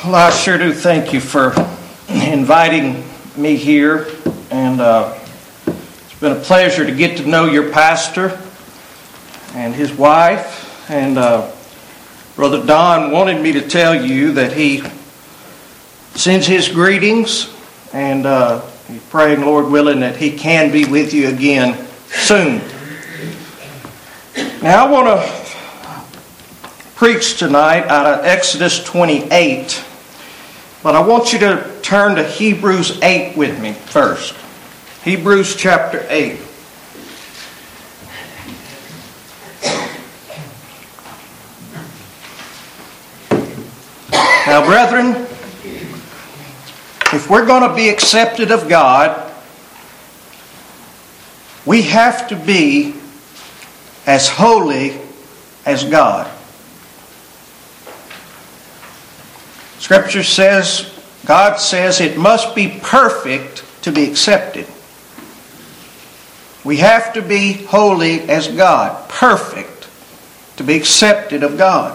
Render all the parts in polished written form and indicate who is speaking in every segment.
Speaker 1: Well, I sure do thank you for inviting me here, and it's been a pleasure to get to know your pastor and his wife. And Brother Don wanted me to tell you that he sends his greetings, and he's praying, Lord willing, that he can be with you again soon. Now I want to preach tonight out of Exodus 28, but I want you to turn to Hebrews 8 with me first. Hebrews chapter 8. Now, brethren, if we're going to be accepted of God, we have to be as holy as God. Scripture says, God says it must be perfect to be accepted. We have to be holy as God, perfect to be accepted of God.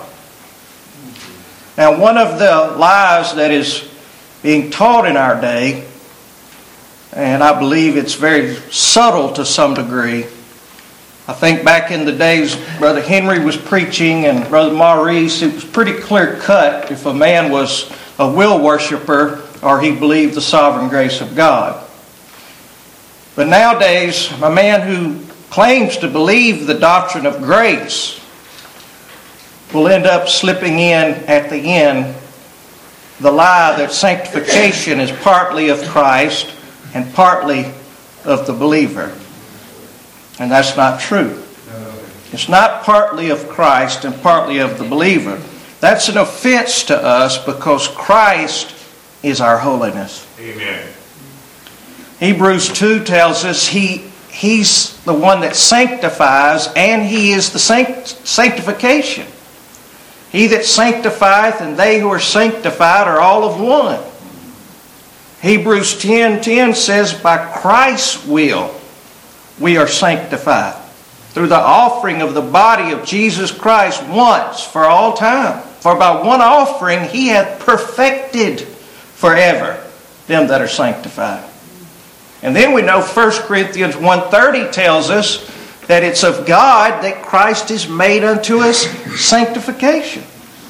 Speaker 1: Now, one of the lies that is being taught in our day, and I believe it's very subtle to some degree. I think back in the days Brother Henry was preaching and Brother Maurice, it was pretty clear cut if a man was a will worshiper or he believed the sovereign grace of God. But nowadays, a man who claims to believe the doctrine of grace will end up slipping in at the end the lie that sanctification is partly of Christ and partly of the believer. And that's not true. It's not partly of Christ and partly of the believer. That's an offense to us because Christ is our holiness.
Speaker 2: Amen.
Speaker 1: Hebrews 2 tells us He's the one that sanctifies, and He is the sanctification. He that sanctifieth and they who are sanctified are all of one. Hebrews 10:10 says, by Christ's will we are sanctified through the offering of the body of Jesus Christ once for all time. For by one offering He hath perfected forever them that are sanctified. And then we know 1 Corinthians 1:30 tells us that it's of God that Christ is made unto us sanctification.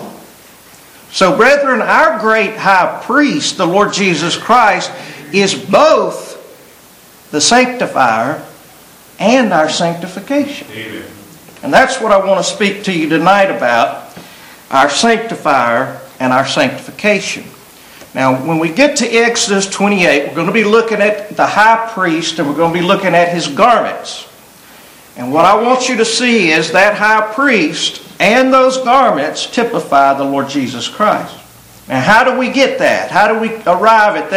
Speaker 1: So, brethren, our great high priest, the Lord Jesus Christ, is both the sanctifier and our sanctification.
Speaker 2: Amen.
Speaker 1: And that's what I want to speak to you tonight about, our sanctifier and our sanctification. Now, when we get to Exodus 28, we're going to be looking at the high priest and we're going to be looking at his garments. And what I want you to see is that high priest and those garments typify the Lord Jesus Christ. Now, how do we get that? How do we arrive at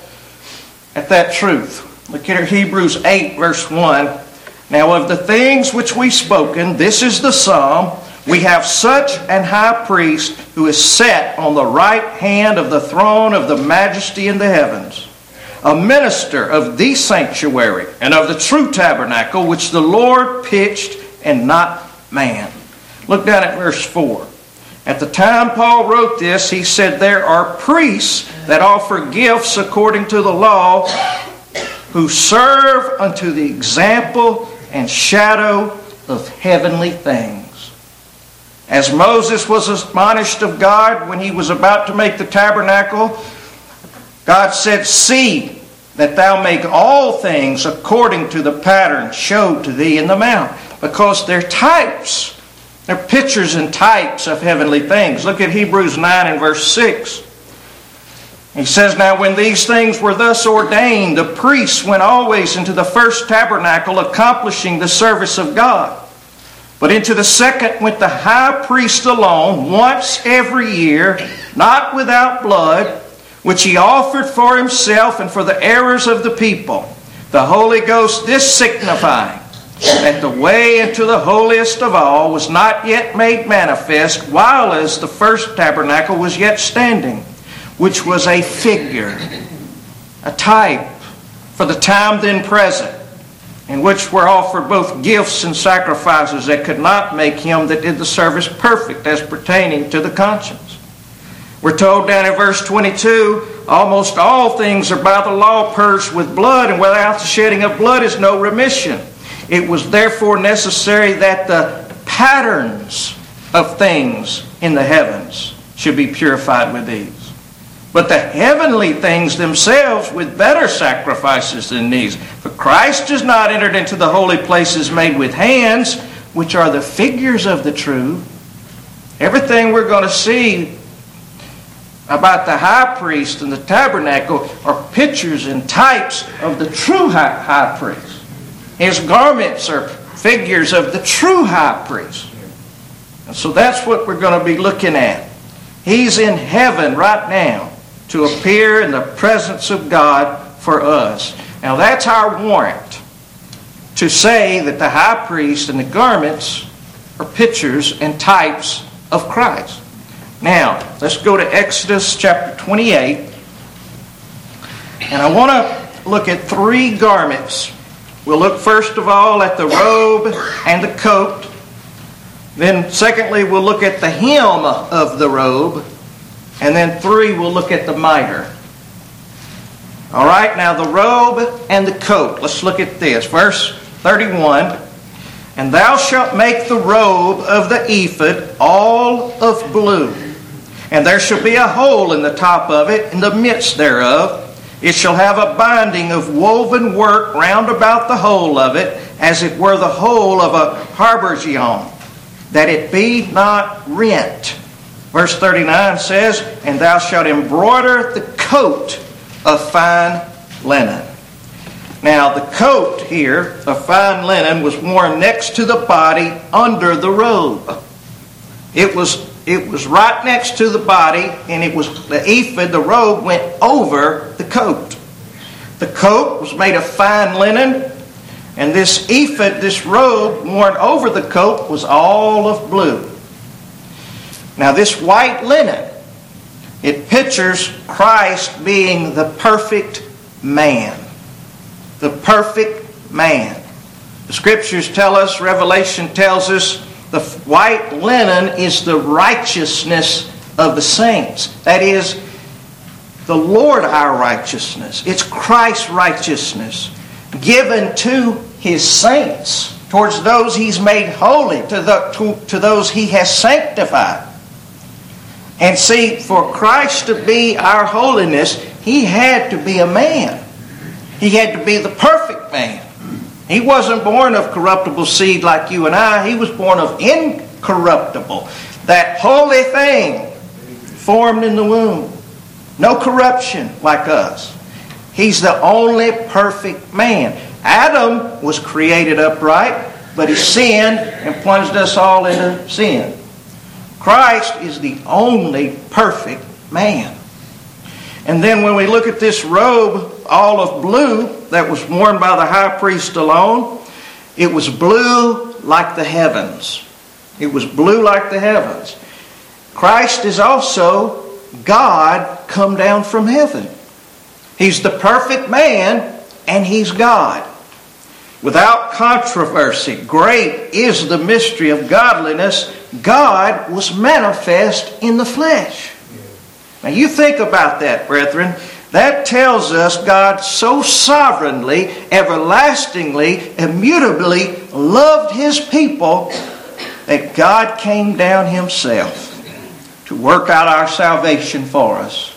Speaker 1: that truth? Look at Hebrews 8, verse 1. Now, of the things which we've spoken, this is the sum. We have such an high priest who is set on the right hand of the throne of the majesty in the heavens, a minister of the sanctuary and of the true tabernacle which the Lord pitched and not man. Look down at verse 4. At the time Paul wrote this, he said, there are priests that offer gifts according to the law, who serve unto the example and shadow of heavenly things. As Moses was admonished of God when he was about to make the tabernacle, God said, see that thou make all things according to the pattern showed to thee in the mount. Because they're types. They're pictures and types of heavenly things. Look at Hebrews 9 and verse 6. He says, now when these things were thus ordained, the priests went always into the first tabernacle, accomplishing the service of God. But into the second went the high priest alone, once every year, not without blood, which he offered for himself and for the errors of the people. The Holy Ghost this signifying, that the way into the holiest of all was not yet made manifest, while as the first tabernacle was yet standing, which was a figure, a type for the time then present, in which were offered both gifts and sacrifices that could not make him that did the service perfect as pertaining to the conscience. We're told down in verse 22, almost all things are by the law purged with blood, and without the shedding of blood is no remission. It was therefore necessary that the patterns of things in the heavens should be purified with these. But the heavenly things themselves with better sacrifices than these. For Christ is not entered into the holy places made with hands, which are the figures of the true. Everything we're going to see about the high priest and the tabernacle are pictures and types of the true high priest. His garments are figures of the true high priest. And so that's what we're going to be looking at. He's in heaven right now to appear in the presence of God for us. Now that's our warrant to say that the high priest and the garments are pictures and types of Christ. Now, let's go to Exodus chapter 28. And I want to look at 3 garments. We'll look first of all at the robe and the coat. Then secondly, we'll look at the hem of the robe. And then 3, we'll look at the mitre. All right, now the robe and the coat. Let's look at this. Verse 31. And thou shalt make the robe of the ephod all of blue. And there shall be a hole in the top of it, in the midst thereof. It shall have a binding of woven work round about the whole of it, as it were the whole of a habergeon, that it be not rent. Verse 39 says, And thou shalt embroider the coat of fine linen. Now the coat here of fine linen was worn next to the body under the robe. It was right next to the body, and it was the ephod, the robe, went over the coat. The coat was made of fine linen, and this ephod, this robe worn over the coat, was all of blue. Now this white linen, it pictures Christ being the perfect man. The perfect man. The Scriptures tell us, Revelation tells us, the white linen is the righteousness of the saints. That is, the Lord our righteousness. It's Christ's righteousness given to His saints, towards those He's made holy, to those He has sanctified. And see, for Christ to be our holiness, He had to be a man. He had to be the perfect man. He wasn't born of corruptible seed like you and I. He was born of incorruptible. That holy thing formed in the womb. No corruption like us. He's the only perfect man. Adam was created upright, but he sinned and plunged us all into sin. Christ is the only perfect man. And then when we look at this robe, all of blue, that was worn by the high priest alone, it was blue like the heavens. It was blue like the heavens. Christ is also God come down from heaven. He's the perfect man, and He's God. Without controversy, great is the mystery of godliness. God was manifest in the flesh. Now you think about that, brethren. That tells us God so sovereignly, everlastingly, immutably loved His people that God came down Himself to work out our salvation for us.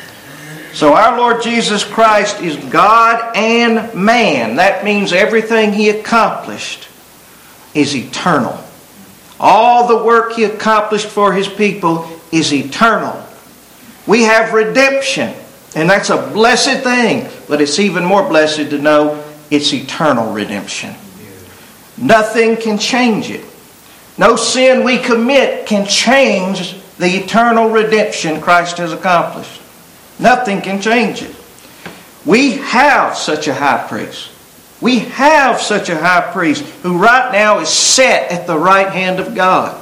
Speaker 1: So our Lord Jesus Christ is God and man. That means everything He accomplished is eternal. All the work He accomplished for His people is eternal. We have redemption, and that's a blessed thing, but it's even more blessed to know it's eternal redemption. Nothing can change it. No sin we commit can change the eternal redemption Christ has accomplished. Nothing can change it. We have such a high priest. We have such a high priest who right now is set at the right hand of God.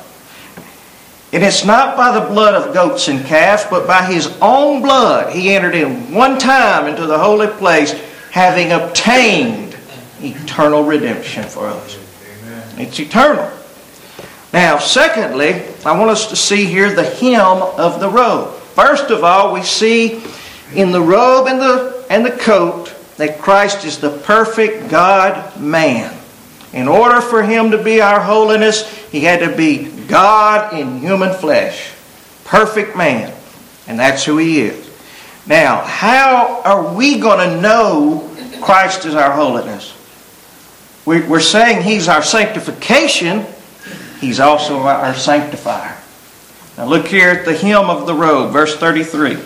Speaker 1: And it's not by the blood of goats and calves, but by His own blood He entered in one time into the holy place, having obtained eternal redemption for us. Amen. It's eternal. Now, secondly, I want us to see here the hem of the robe. First of all, we see in the robe and the coat that Christ is the perfect God-man. In order for Him to be our holiness, He had to be God in human flesh. Perfect man. And that's who He is. Now, how are we going to know Christ is our holiness? We're saying He's our sanctification. He's also our sanctifier. Now look here at the hem of the robe, verse 33.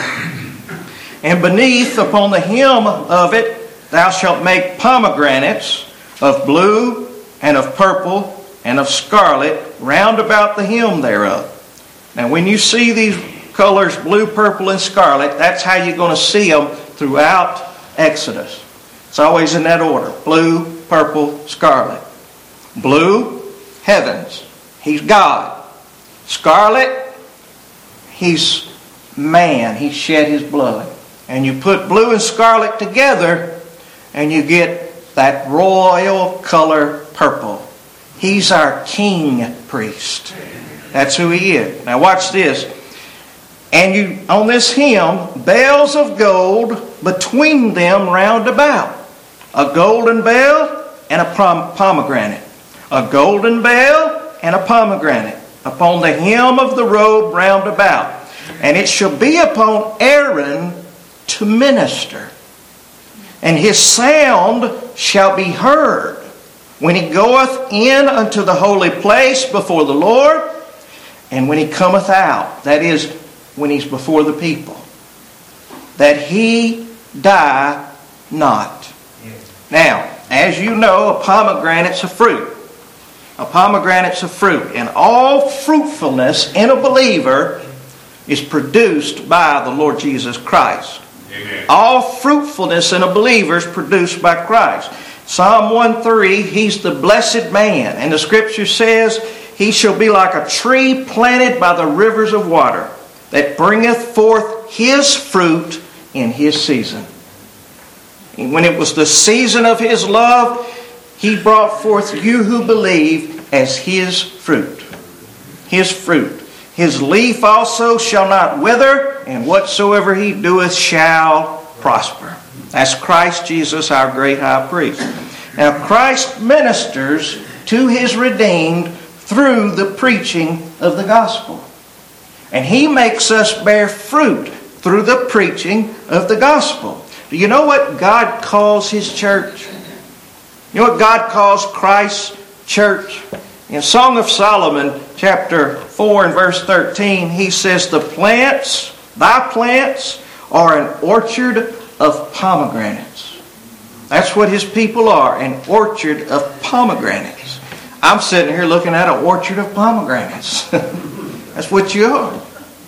Speaker 1: And beneath, upon the hem of it, thou shalt make pomegranates of blue and of purple and of scarlet round about the hem thereof. Now when you see these colors, blue, purple, and scarlet, that's how you're going to see them throughout Exodus. It's always in that order. Blue, purple, scarlet. Blue, heavens. He's God. Scarlet, He's man. He shed His blood. And you put blue and scarlet together and you get that royal color purple. He's our king priest. That's who He is. Now watch this. And you, on this hem, bells of gold between them round about. A golden bell and a pomegranate. A golden bell and a pomegranate upon the hem of the robe round about. And it shall be upon Aaron to minister. And his sound shall be heard when he goeth in unto the holy place before the Lord, and when he cometh out. That is, when he's before the people. That he die not. Now, as you know, a pomegranate's a fruit. A pomegranate's a fruit. And all fruitfulness in a believer is produced by the Lord Jesus Christ. Amen. All fruitfulness in a believer is produced by Christ. Psalm 1:3, He's the blessed man. And the Scripture says, He shall be like a tree planted by the rivers of water, that bringeth forth His fruit in His season. And when it was the season of His love, He brought forth you who believe as His fruit. His fruit. His leaf also shall not wither, and whatsoever He doeth shall prosper. That's Christ Jesus, our great high priest. Now Christ ministers to His redeemed through the preaching of the gospel. And He makes us bear fruit through the preaching of the gospel. Do you know what God calls His church? You know what God calls Christ's church? In Song of Solomon, chapter 4 and verse 13, he says, thy plants are an orchard of pomegranates. That's what His people are, an orchard of pomegranates. I'm sitting here looking at an orchard of pomegranates. That's what you are.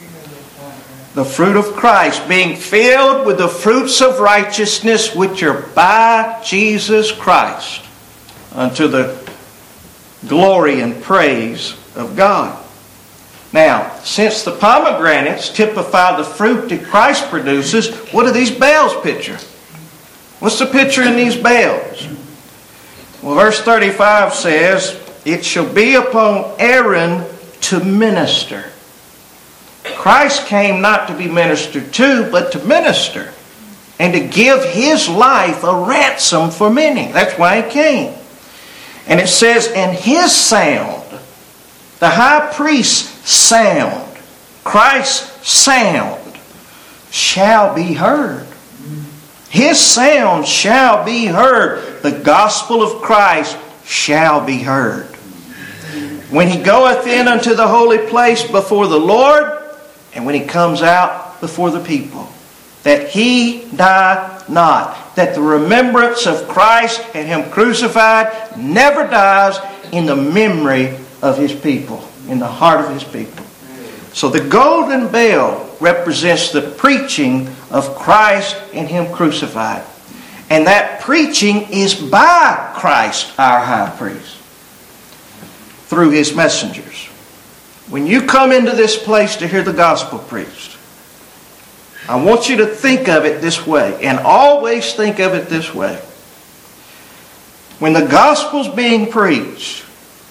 Speaker 1: The fruit of Christ, being filled with the fruits of righteousness which are by Jesus Christ, unto the glory and praise of God. Now, since the pomegranates typify the fruit that Christ produces, what do these bells picture? What's the picture in these bells? Well, verse 35 says, it shall be upon Aaron to minister. Christ came not to be ministered to, but to minister. And to give His life a ransom for many. That's why He came. And it says, and His sound, the high priest's sound, Christ's sound, shall be heard. His sound shall be heard. The gospel of Christ shall be heard. When He goeth in unto the holy place before the Lord, and when He comes out before the people, that He die not. That the remembrance of Christ and Him crucified never dies in the memory of His people, in the heart of His people. So the golden bell represents the preaching of Christ and Him crucified. And that preaching is by Christ, our high priest, through His messengers. When you come into this place to hear the gospel preached, I want you to think of it this way, and always think of it this way. When the gospel's being preached,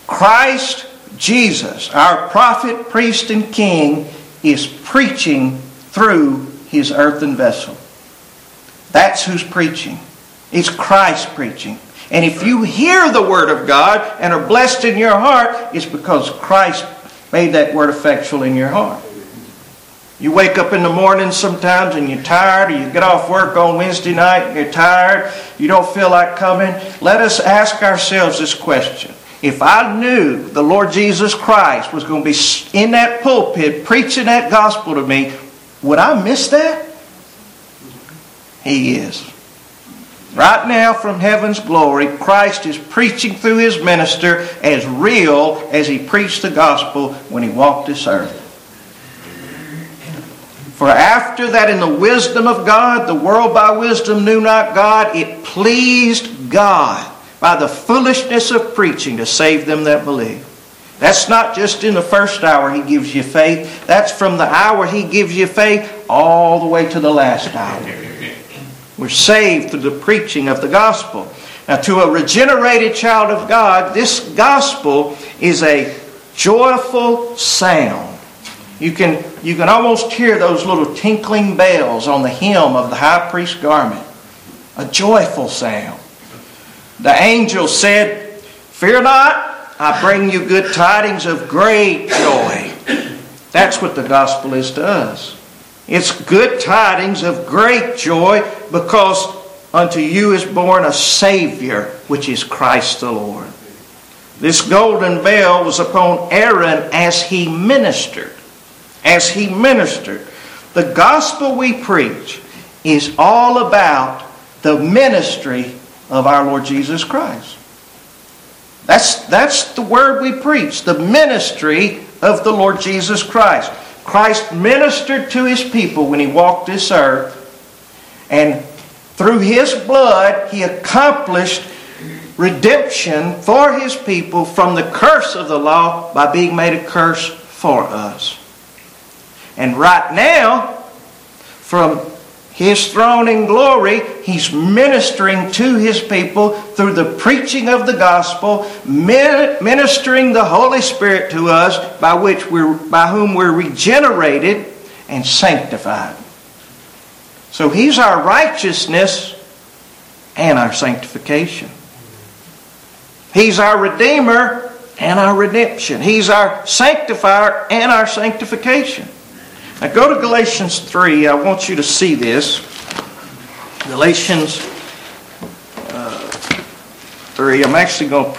Speaker 1: Christ Jesus, our prophet, priest, and king, is preaching through his earthen vessel. That's who's preaching. It's Christ preaching. And if you hear the Word of God and are blessed in your heart, it's because Christ made that Word effectual in your heart. You wake up in the morning sometimes and you're tired, or you get off work on Wednesday night and you're tired, you don't feel like coming. Let us ask ourselves this question. If I knew the Lord Jesus Christ was going to be in that pulpit preaching that gospel to me, would I miss that? He is. Right now, from heaven's glory, Christ is preaching through his minister as real as he preached the gospel when he walked this earth. For after that, in the wisdom of God, the world by wisdom knew not God, it pleased God by the foolishness of preaching to save them that believe. That's not just in the first hour he gives you faith. That's from the hour he gives you faith all the way to the last hour. We're saved through the preaching of the gospel. Now, to a regenerated child of God, this gospel is a joyful sound. You can almost hear those little tinkling bells on the hem of the high priest's garment. A joyful sound. The angel said, "Fear not, I bring you good tidings of great joy." That's what the gospel is to us. It's good tidings of great joy, because unto you is born a Savior, which is Christ the Lord. This golden veil was upon Aaron as he ministered. As he ministered. The gospel we preach is all about the ministry of our Lord Jesus Christ. That's the word we preach. The ministry of the Lord Jesus Christ. Christ ministered to his people when he walked this earth. And through his blood, he accomplished redemption for his people from the curse of the law by being made a curse for us. And right now, from his throne in glory, he's ministering to his people through the preaching of the gospel, ministering the Holy Spirit to us, by whom we're regenerated and sanctified. So he's our righteousness and our sanctification. He's our Redeemer and our redemption. He's our sanctifier and our sanctification. Now go to Galatians 3. I want you to see this. Galatians 3. I'm actually going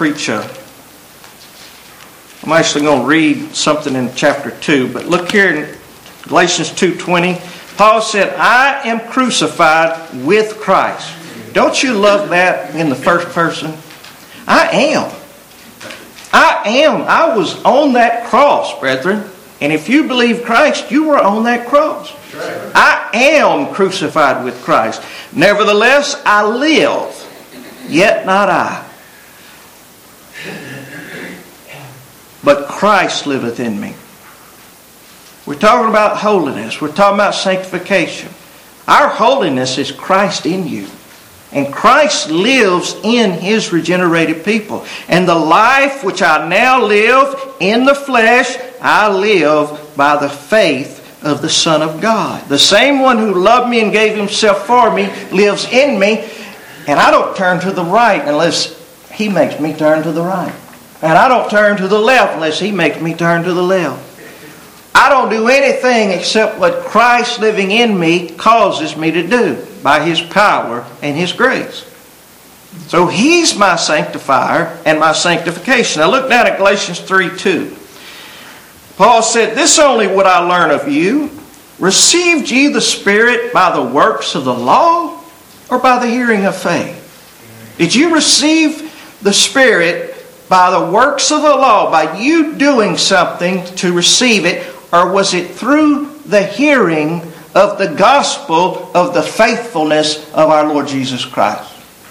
Speaker 1: to read something in chapter 2. But look here in Galatians 2:20. Paul said, "I am crucified with Christ." Don't you love that in the first person? I am. I was on that cross, brethren. And if you believe Christ, you were on that cross. I am crucified with Christ. Nevertheless, I live, yet not I. But Christ liveth in me. We're talking about holiness. We're talking about sanctification. Our holiness is Christ in you. And Christ lives in his regenerated people. And the life which I now live in the flesh, I live by the faith of the Son of God. The same one who loved me and gave himself for me lives in me. And I don't turn to the right unless he makes me turn to the right. And I don't turn to the left unless he makes me turn to the left. I don't do anything except what Christ living in me causes me to do by his power and his grace. So he's my sanctifier and my sanctification. Now look down at Galatians 3:2. Paul said, "This only would I learn of you. Received ye the Spirit by the works of the law or by the hearing of faith?" Did you receive the Spirit by the works of the law, by you doing something to receive it, or was it through the hearing of the gospel of the faithfulness of our Lord Jesus Christ?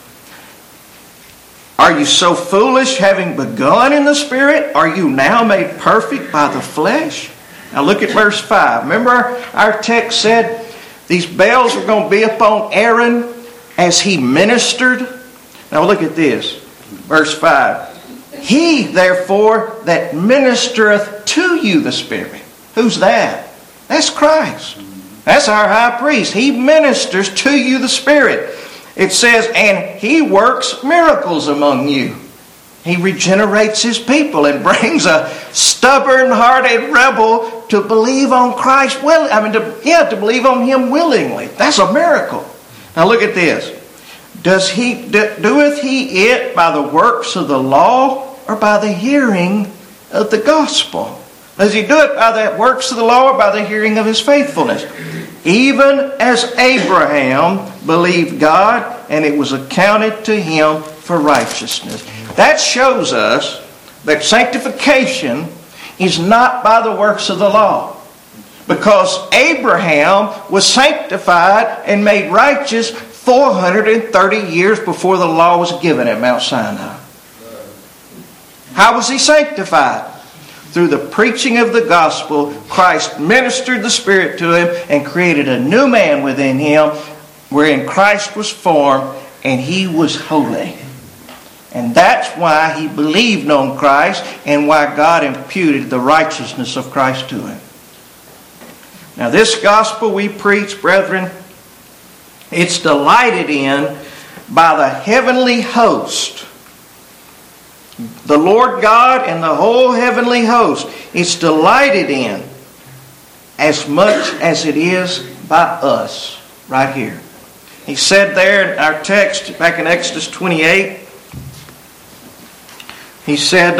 Speaker 1: Are you so foolish, having begun in the Spirit? Are you now made perfect by the flesh? Now look at verse 5. Remember our text said these bells were going to be upon Aaron as he ministered? Now look at this. Verse 5. "He, therefore, that ministereth to you the Spirit." Who's that? That's Christ. That's our high priest. He ministers to you the Spirit. It says, and He works miracles among you. He regenerates His people and brings a stubborn-hearted rebel to believe on Christ. To believe on Him willingly. That's a miracle. Now look at this. Doeth he it by the works of the law or by the hearing of the gospel? Does he do it by the works of the law or by the hearing of His faithfulness? Even as Abraham believed God, and it was accounted to him for righteousness. That shows us that sanctification is not by the works of the law. Because Abraham was sanctified and made righteous 430 years before the law was given at Mount Sinai. How was he sanctified? Through the preaching of the gospel, Christ ministered the Spirit to him and created a new man within him, wherein Christ was formed and he was holy. And that's why he believed on Christ and why God imputed the righteousness of Christ to him. Now this gospel we preach, brethren, it's delighted in by the heavenly host. The Lord God and the whole heavenly host. It's delighted in as much as it is by us right here. He said there in our text back in Exodus 28, he said,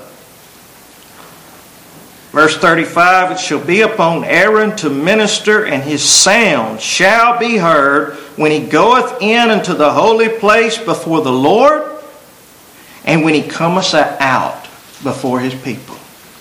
Speaker 1: verse 35, it shall be upon Aaron to minister, and his sound shall be heard when he goeth in unto the holy place before the Lord, and when he cometh out before his people.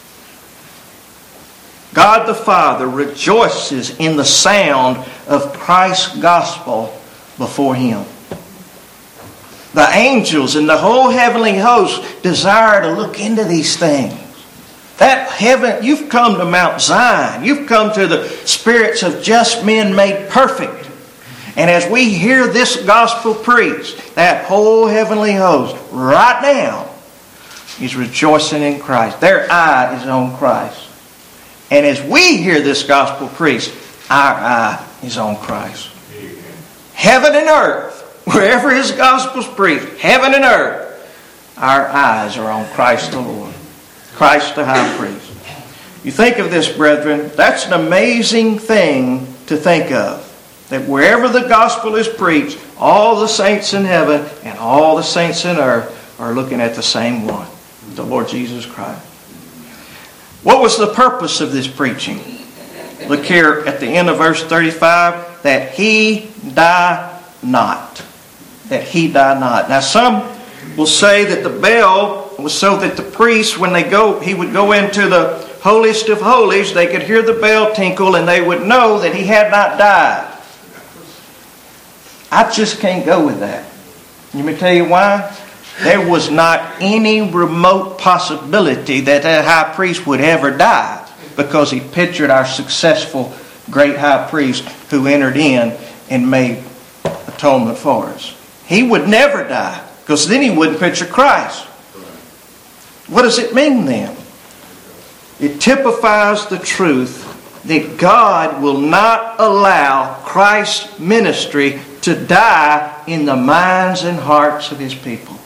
Speaker 1: God the Father rejoices in the sound of Christ's gospel before him. The angels and the whole heavenly host desire to look into these things. That heaven, you've come to Mount Zion. You've come to the spirits of just men made perfect. And as we hear this gospel preached, that whole heavenly host right now is rejoicing in Christ. Their eye is on Christ. And as we hear this gospel preached, our eye is on Christ. Heaven and earth, wherever His gospel is preached, heaven and earth, our eyes are on Christ the Lord. Christ the high priest. You think of this, brethren, that's an amazing thing to think of. That wherever the gospel is preached, all the saints in heaven and all the saints in earth are looking at the same one, the Lord Jesus Christ. What was the purpose of this preaching? Look here at the end of verse 35, that He die not. That He die not. Now some will say that the bell was so that the priest, when he would go into the holiest of holies, they could hear the bell tinkle and they would know that he had not died. I just can't go with that. Let me tell you why. There was not any remote possibility that high priest would ever die, because he pictured our successful great high priest who entered in and made atonement for us. He would never die, because then he wouldn't picture Christ. What does it mean then? It typifies the truth that God will not allow Christ's ministry to die in the minds and hearts of His people.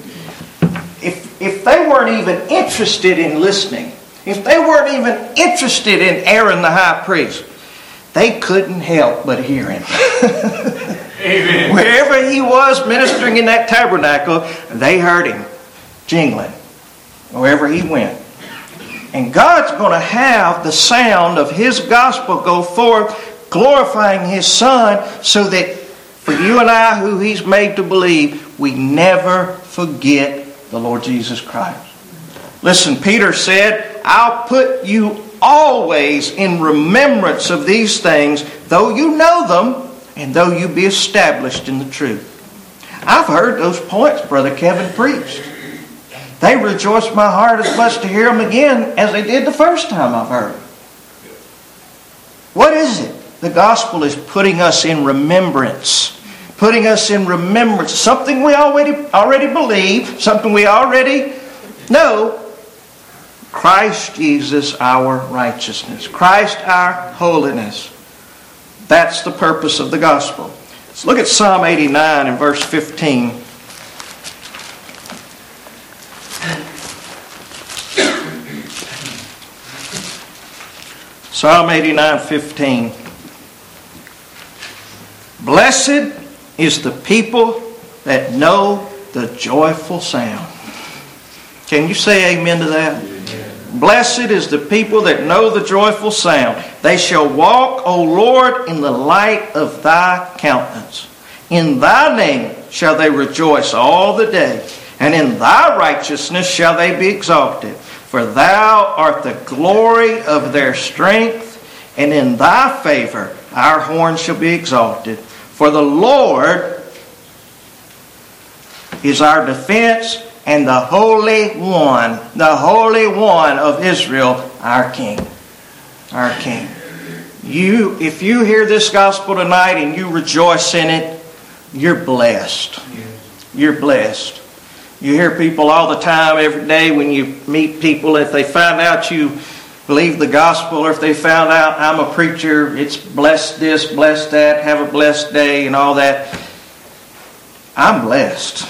Speaker 1: If they weren't even interested in listening, if they weren't even interested in Aaron the high priest, they couldn't help but hear him. Amen. Wherever he was ministering in that tabernacle, they heard him jingling wherever he went. And God's going to have the sound of His gospel go forth, glorifying His Son, so that for you and I, who He's made to believe, we never forget the Lord Jesus Christ. Listen, Peter said, I'll put you always in remembrance of these things, though you know them, and though you be established in the truth. I've heard those points Brother Kevin preached. They rejoiced my heart as much to hear them again as they did the first time I've heard them. What is it? The gospel is putting us in remembrance. Putting us in remembrance. Something we already believe. Something we already know. Christ Jesus our righteousness. Christ our holiness. That's the purpose of the gospel. Let's look at Psalm 89 and verse 15. Psalm 89:15. Blessed is the people that know the joyful sound. Can you say amen to that? Blessed is the people that know the joyful sound. They shall walk, O Lord, in the light of thy countenance. In thy name shall they rejoice all the day, and in thy righteousness shall they be exalted. For thou art the glory of their strength, and in thy favor our horn shall be exalted. For the Lord is our defense, and the Holy One of Israel, our King. Our King. If you hear this gospel tonight and you rejoice in it, you're blessed. You're blessed. You hear people all the time, every day, when you meet people, if they find out you believe the gospel, or if they found out I'm a preacher, it's bless this, bless that, have a blessed day, and all that. I'm blessed.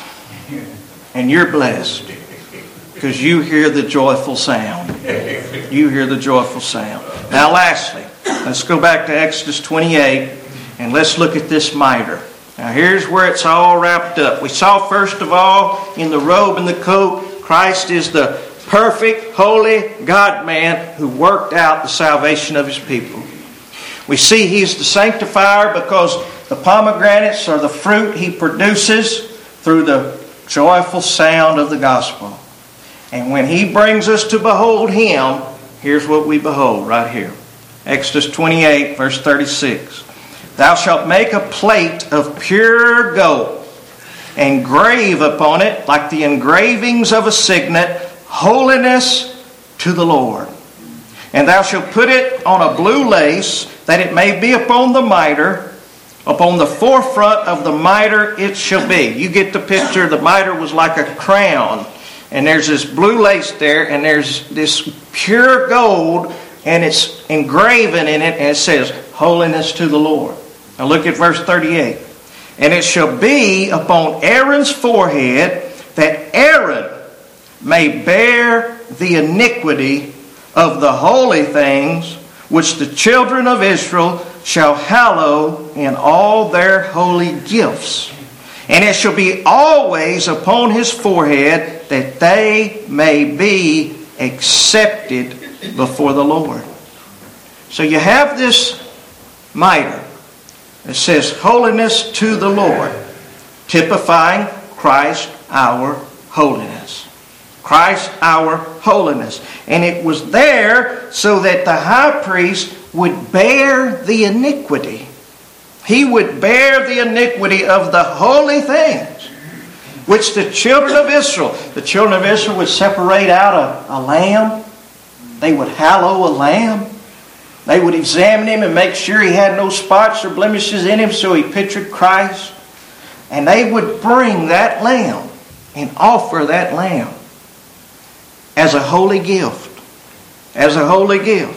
Speaker 1: And you're blessed. Because you hear the joyful sound. You hear the joyful sound. Now lastly, let's go back to Exodus 28, and let's look at this mitre. Now here's where it's all wrapped up. We saw first of all in the robe and the coat, Christ is the perfect, holy God-man who worked out the salvation of His people. We see He's the sanctifier because the pomegranates are the fruit He produces through the joyful sound of the gospel. And when He brings us to behold Him, here's what we behold right here. Exodus 28, verse 36. Thou shalt make a plate of pure gold, and grave upon it, like the engravings of a signet, holiness to the Lord. And thou shalt put it on a blue lace, that it may be upon the mitre. Upon the forefront of the mitre it shall be. You get the picture. The mitre was like a crown. And there's this blue lace there, and there's this pure gold, and it's engraven in it, and it says, holiness to the Lord. Now look at verse 38. And it shall be upon Aaron's forehead, that Aaron may bear the iniquity of the holy things, which the children of Israel shall hallow in all their holy gifts. And it shall be always upon his forehead, that they may be accepted before the Lord. So you have this mitre. It says, holiness to the Lord, typifying Christ our holiness. Christ our holiness. And it was there so that the high priest would bear the iniquity. He would bear the iniquity of the holy things, which the children of Israel would separate out a lamb. They would hallow a lamb. They would examine him and make sure he had no spots or blemishes in him, so he pictured Christ. And they would bring that lamb and offer that lamb as a holy gift. As a holy gift.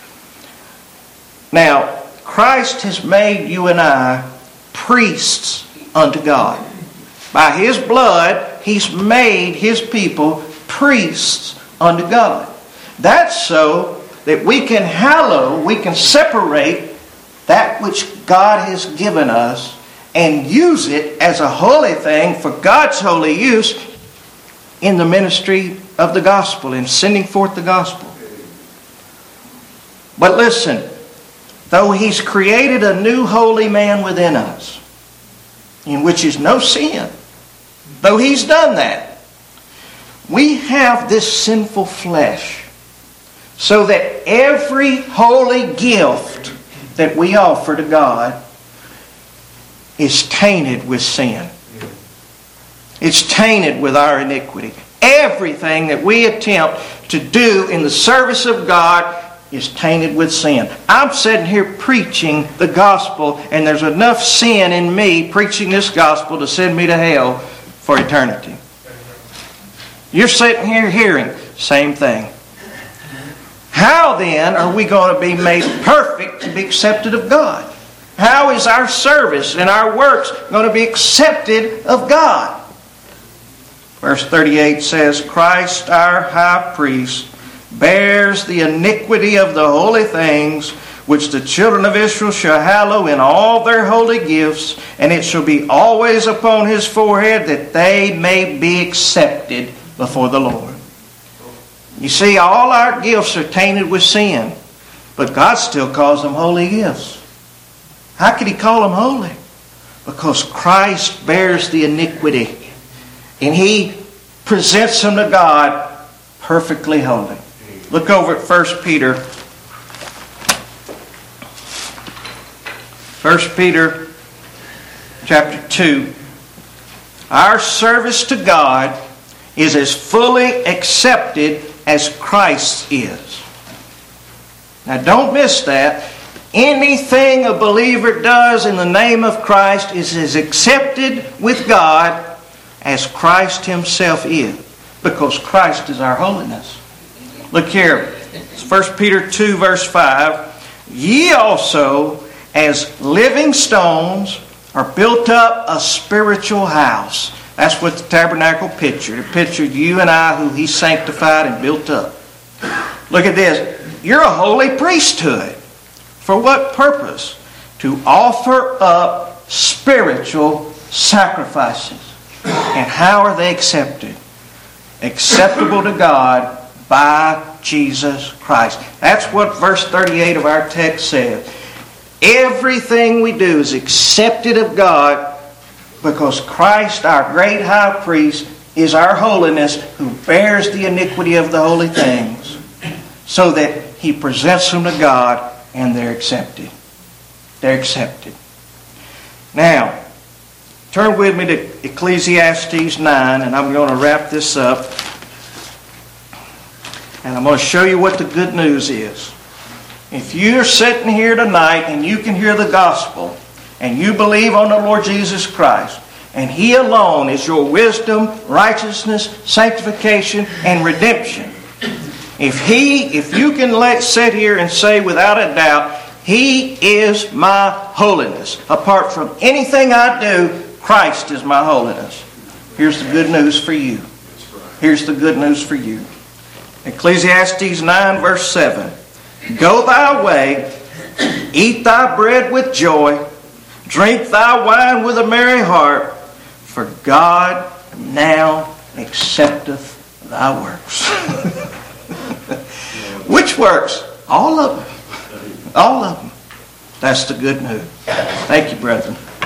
Speaker 1: Now, Christ has made you and I priests unto God. By His blood, He's made His people priests unto God. That's so that we can hallow, we can separate that which God has given us and use it as a holy thing for God's holy use in the ministry of the gospel, in sending forth the gospel. But listen, though He's created a new holy man within us, in which is no sin, though He's done that, we have this sinful flesh, so that every holy gift that we offer to God is tainted with sin. It's tainted with our iniquity. Everything that we attempt to do in the service of God is tainted with sin. I'm sitting here preaching the gospel, and there's enough sin in me preaching this gospel to send me to hell for eternity. You're sitting here hearing, same thing. How then are we going to be made perfect to be accepted of God? How is our service and our works going to be accepted of God? Verse 38 says, Christ our high priest bears the iniquity of the holy things, which the children of Israel shall hallow in all their holy gifts, and it shall be always upon his forehead, that they may be accepted before the Lord. You see, all our gifts are tainted with sin, but God still calls them holy gifts. How could he call them holy? Because Christ bears the iniquity, and he presents them to God perfectly holy. Look over at 1 Peter. 1 Peter chapter 2. Our service to God is as fully accepted as Christ is. Now don't miss that. Anything a believer does in the name of Christ is as accepted with God as Christ himself is. Because Christ is our holiness. Look here. It's 1 Peter 2 verse 5. Ye also, as living stones, are built up a spiritual house. That's what the tabernacle pictured. It pictured you and I, who he sanctified and built up. Look at this. You're a holy priesthood. For what purpose? To offer up spiritual sacrifices. And how are they accepted? Acceptable to God by Jesus Christ. That's what verse 38 of our text says. Everything we do is accepted of God because Christ, our great high priest, is our holiness, who bears the iniquity of the holy things, so that he presents them to God and they're accepted. They're accepted. Now, turn with me to Ecclesiastes 9, and I'm going to wrap this up. And I'm going to show you what the good news is. If you're sitting here tonight and you can hear the gospel, and you believe on the Lord Jesus Christ, and he alone is your wisdom, righteousness, sanctification, and redemption. If you can sit here and say without a doubt, he is my holiness. Apart from anything I do, Christ is my holiness. Here's the good news for you. Here's the good news for you. Ecclesiastes 9 verse 7. Go thy way, eat thy bread with joy, drink thy wine with a merry heart, for God now accepteth thy works. Which works? All of them. All of them. That's the good news. Thank you, brethren.